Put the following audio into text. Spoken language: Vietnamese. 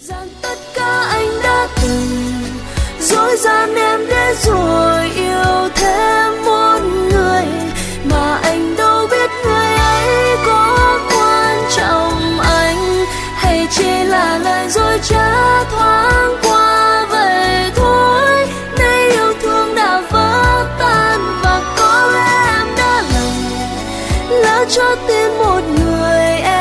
rằng tất cả anh đã từng dối gian em để rồi yêu thêm một người mà anh đâu biết người ấy có quan trọng anh hay chỉ là lời dối trá thoáng qua vậy thôi. Nay yêu thương đã vỡ tan và có lẽ em đã lỡ cho tin một người